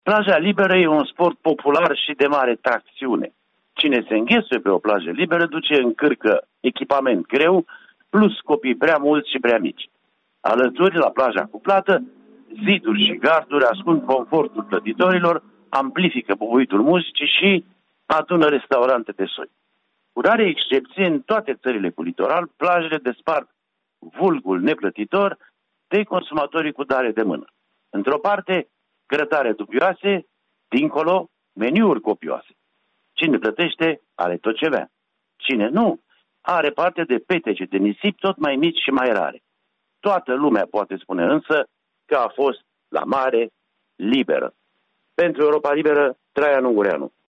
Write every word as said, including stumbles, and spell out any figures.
Plaja liberă e un sport popular și de mare tracțiune. Cine se înghesuie pe o plajă liberă duce în cârcă echipament greu, plus copii prea mulți și prea mici. Alături, la plaja cuplată, ziduri și garduri ascund confortul plătitorilor, amplifică bubuitul muzicii și adună restaurante de soi. Cu rare excepție, în toate țările cu litoral, plajele despart vulgul neplătitor de consumatorii cu dare de mână. Într-o parte, grătare dubioase, dincolo, meniuri copioase. Cine plătește, are tot ce vrea. Cine nu, are parte de petece de nisip tot mai mici și mai rare. Toată lumea poate spune însă că a fost la mare liberă. Pentru Europa Liberă, Traian Ungureanu.